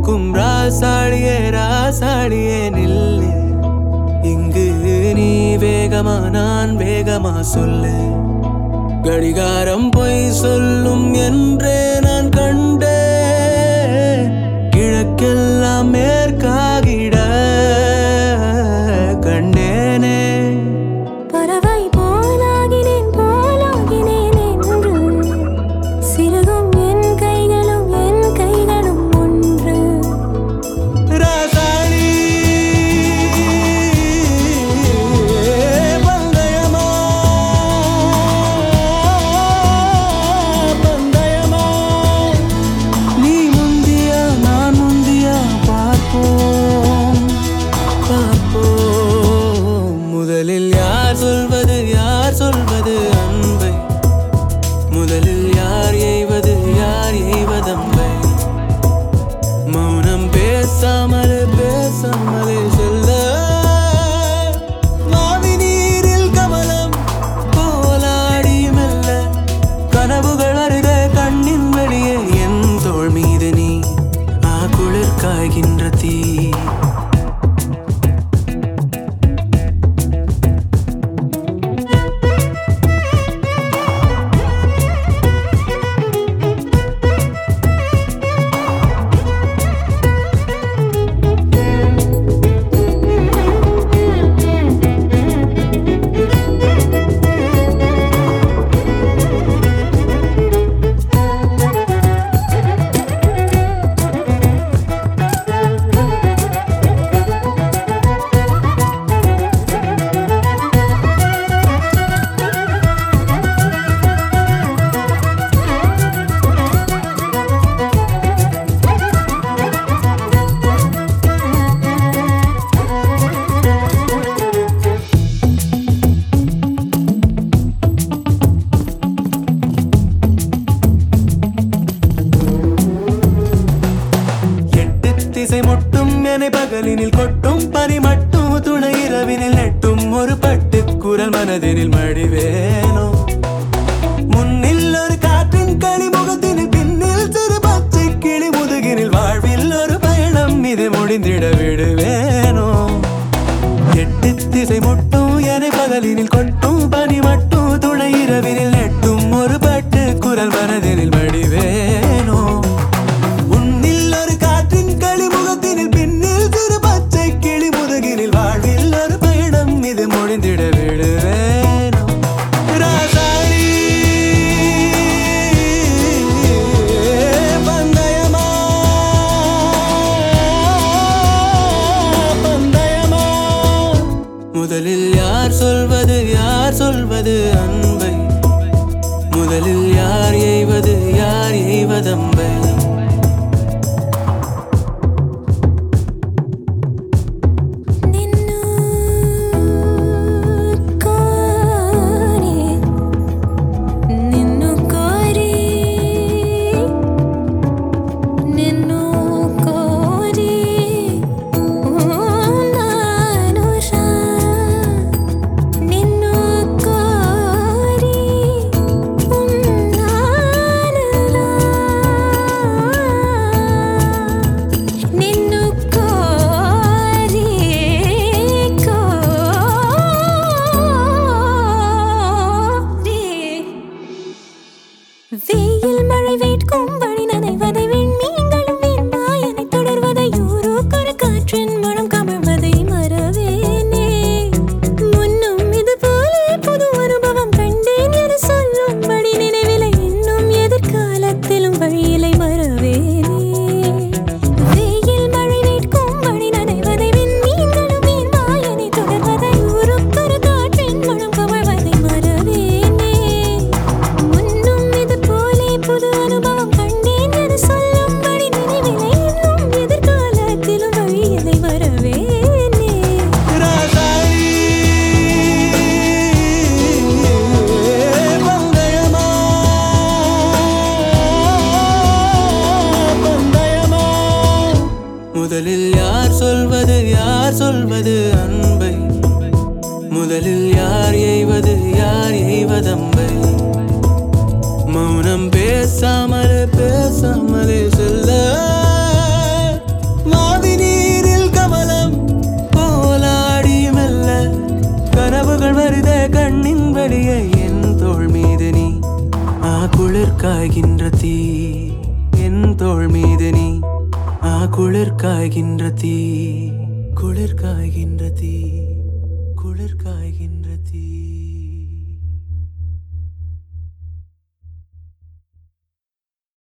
இருக்கும் ராசாடியே ராசாடியே நில்லு. இங்கு நீ வேகமா நான் வேகமா சொல்லு. கடிகாரம் பொய் சொல்லும் என்றே நான் கண்டே. கிழக்கெல்லாம் மேற்காகிட கண்டேனே. பறவை போலாகினேன் போலாகினேன் என்று சிறுகும் என் கைகளும் ஒன்று. ராசாடி பந்தயமா பந்தயமா. நீ முந்தியா நான் முந்தியா பார்ப்போம் பார்ப்போம். முதலில் யார் சொல்வது அன்பை? முதலில் யார் எய்வதம்பை? மௌனம் பேசாமலே செல்ல. மாவி நீரில் கமலம் போலாடி மெல்ல. கனவுகள் அருக கண்ணின் வெளியே என் தோள் மீது நீ குளிர் காய்கின்ற தீ. திசை முட்டும் என பகலினில் கொட்டும் பனி மட்டும் துணை இரவினில் நெட்டும் ஒரு பட்டு குரல் மனதினில் மடிவேனோ. முன்னில் ஒரு காற்றின் களி முகத்தினில் பின்னில் சிறு பச்சை கிளி முதுகினில் வாழ்வில் ஒரு பயணம் இது முடிந்திட விடுவேனோ. எட்டு திசை முட்டும் என பகலினில் கொட்டும் பனி மட்டும் துணை இரவினில் நெட்டும் ஒரு பட்டு குரல் மனதினில் மடிவேனோ. முடிந்திட விடுவேனோ. ராசாடி பந்தயமா பந்தயமா. முதலில் யார் சொல்வது அன்பை? முதலில் யார் எய்வதம்பை? வெயில் மழை வேட்கும் வழி நனைவதை விண்மீன்களும் வீண்பாயனை தொடர்வதை ஊரோக்கொரு காற்றின் மனம் கமழ்வதை மறவேனே. முன்னும் இது போலே புது அனுபவம் கண்டேன் என சொல்லும்படி நினைவிலை இன்னும் எதிர்காலத்திலும் வழியிலை மறவேனே. வெயில் மழை வேட்கும் வழி நனைவதை விண்மீன்களும் வீண்பாயனை தொடர்வதை ஊரோக்கொரு காற்றின் மனம் கமழ்வதை மறவேனே. புது அனுபவம் கண்டேன் என சொல்லும்படி நினைவிலை இன்னும் எதிர்காலத்திலும் வழியிலை வரவேனே. ராசாடி பந்தயமா பந்தயமா. முதலில் யார் சொல்வது அன்பை? முதலில் யார் எய்வதம்பை? மௌனம் பேசாமலே செல்ல. வழியே என் தோள் மீது நீ குளிர் காய்கின்ற தீ என் தோள் மீது நீ குளிர் காய்கின்ற தீ குளிர் காய்கின்ற தீ குளிர் காய்கின்ற தீ